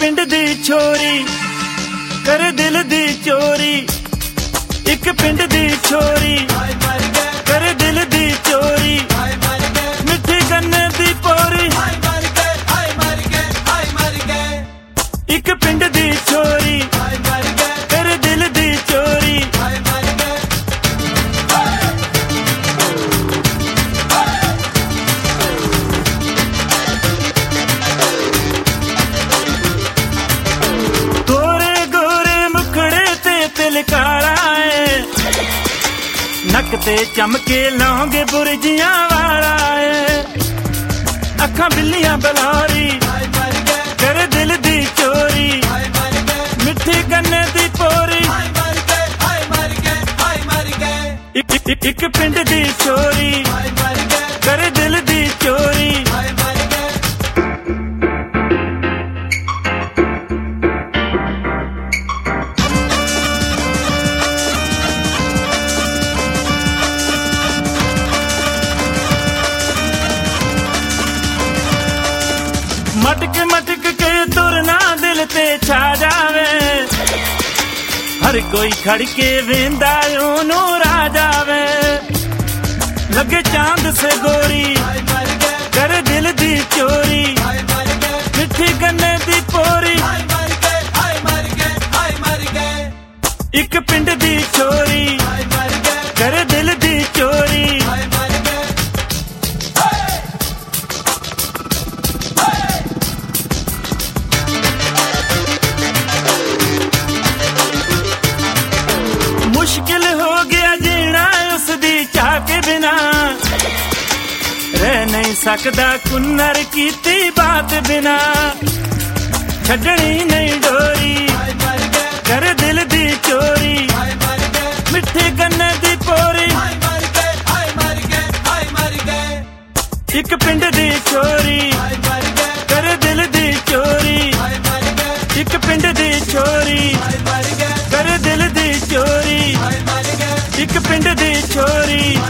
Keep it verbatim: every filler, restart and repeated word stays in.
पिंड दी छोरी करे दिल दी चोरी, एक पिंड दी छोरी करे दिल दी चोरी, मिठी गन्ने दी पोरी, एक पिंड दी छोरी करे दिल दी चोरी। नक ते चमके लौंगे बुरजियां वाला है, अखां बिल्लियां बलौरी करे दिल दी चोरी, मिठी गन्ने दी पोरी, एक, एक, एक पिंड दी छोरी करे दिल दी चोरी। मटक मटक के तुरना दिल ते छा जावे, हर कोई खड़ के वेंदा ओनू रा जावे, लगे चांद से गोरी करे दिल दी चोरी, मिठी गन्ने दी पोरी, एक पिंड दी छोरी करे दिल दी चोरी। मुश्किल हो गया जीना उसदी चाह के बिना, रह नहीं सकदा कुन्नर कीती बात बिना, छड्डनी नहीं डोरी कर दिल दी चोरी, मिठी गन्ने दी पोरी, एक पिंड दी छोरी कर दिल दी चोरी, एक पिंड दी छोरी कर दिल दी चोरी, एक पिंड दी छोरी।